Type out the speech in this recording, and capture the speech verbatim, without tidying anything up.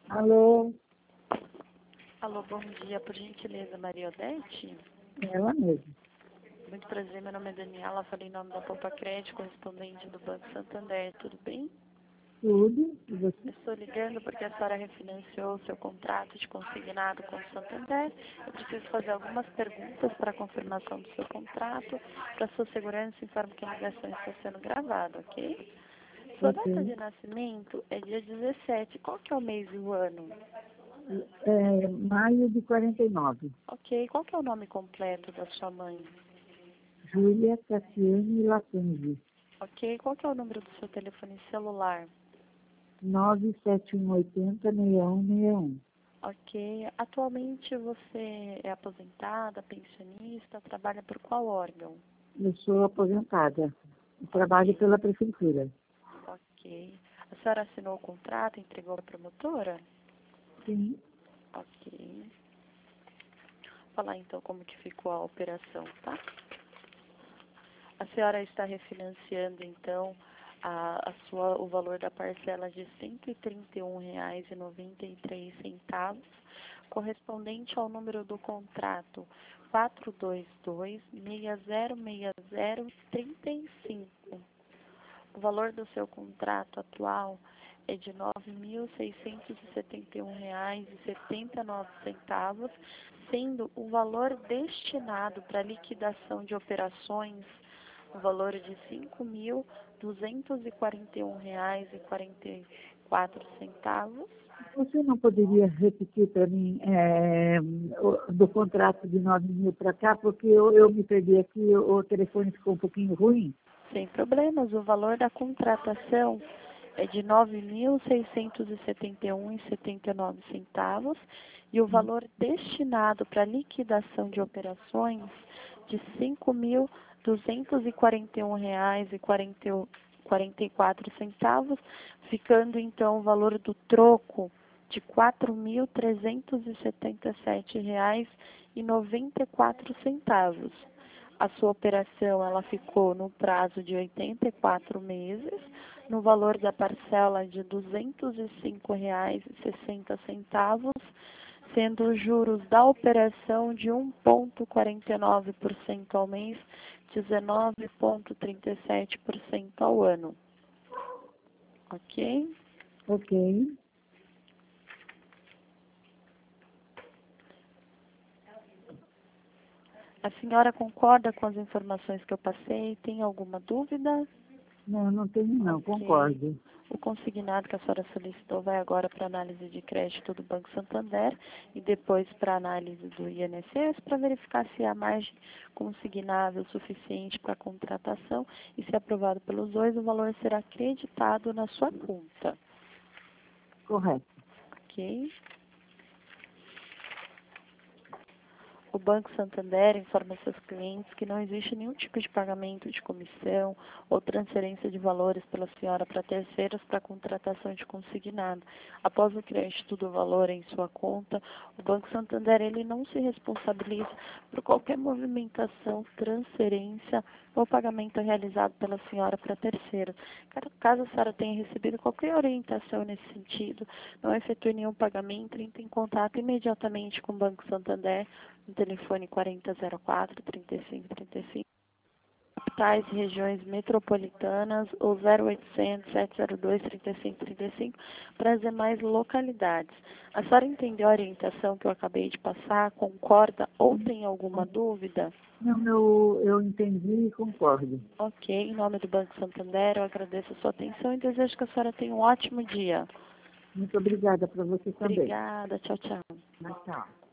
Alô, Alô, bom dia. Por gentileza, Maria Odete? ela mesma. Muito prazer, meu nome é Daniela, falei em nome da Poupa Crédito, correspondente do Banco Santander, tudo bem? Tudo, e você? Estou ligando porque a senhora refinanciou o seu contrato de consignado com o Santander. Eu preciso fazer algumas perguntas para a confirmação do seu contrato. Para sua segurança, informo que a ligação está sendo gravada, ok? Sua data Ok. de nascimento é dia dezessete. Qual que é o mês e o ano? É, maio de quarenta e nove. Ok. Qual que é o nome completo da sua mãe? Júlia Cassiane Latanzi. Ok. Qual que é o número do seu telefone celular? nove sete um oito zero, seis um seis um. Ok. Atualmente você é aposentada, pensionista, trabalha por qual órgão? Eu sou aposentada. Eu trabalho Ok. pela prefeitura. Ok. A senhora assinou o contrato, entregou para a promotora? Sim, Ok. Vou falar então como que ficou a operação, tá? A senhora está refinanciando então a, a sua, o valor da parcela de cento e trinta e um reais e noventa e três centavos, correspondente ao número do contrato quatro dois dois, seis zero seis zero, três cinco. O valor do seu contrato atual é de nove mil seiscentos e setenta e um reais e setenta e nove centavos, sendo o valor destinado para liquidação de operações o valor de cinco mil duzentos e quarenta e um reais e quarenta e quatro centavos. você não poderia repetir para mim é, o- do contrato de nove mil para cá, porque eu, eu me perdi aqui, o telefone ficou um pouquinho ruim. Sem problemas, o valor da contratação é de nove mil seiscentos e setenta e um reais e setenta e nove centavos e o valor destinado para liquidação de operações de cinco mil duzentos e quarenta e um reais e quarenta e quatro centavos, ficando então o valor do troco de quatro mil trezentos e setenta e sete reais e noventa e quatro centavos. A sua operação ela ficou no prazo de oitenta e quatro meses, no valor da parcela de duzentos e cinco reais e sessenta centavos, sendo os juros da operação de um vírgula quarenta e nove por cento ao mês, dezenove vírgula trinta e sete por cento ao ano. Ok? Ok. A senhora concorda com as informações que eu passei? Tem alguma dúvida? Não, não tenho não, Ok. concordo. O consignado que a senhora solicitou vai agora para análise de crédito do Banco Santander e depois para análise do I N S S para verificar se há margem consignável suficiente para a contratação e, se aprovado pelos dois, o valor será acreditado na sua conta. Correto. Ok? O Banco Santander informa seus clientes que não existe nenhum tipo de pagamento de comissão ou transferência de valores pela senhora para terceiros para contratação de consignado. Após o crédito do valor em sua conta, o Banco Santander ele não se responsabiliza por qualquer movimentação, transferência ou pagamento realizado pela senhora para terceiros. Caso a senhora tenha recebido qualquer orientação nesse sentido, não efetue nenhum pagamento, entre em contato imediatamente com o Banco Santander no telefone quarenta zero quatro, trinta e cinco trinta e cinco, capitais e regiões metropolitanas ou zero oitocentos, sete zero dois, trinta e cinco trinta e cinco para as demais localidades. A senhora entendeu a orientação que eu acabei de passar? Concorda ou tem alguma dúvida? Não, eu, eu entendi e concordo. Ok, em nome do Banco Santander, eu agradeço a sua atenção e desejo que a senhora tenha um ótimo dia. Muito obrigada para você também. Obrigada, tchau, tchau. Tchau.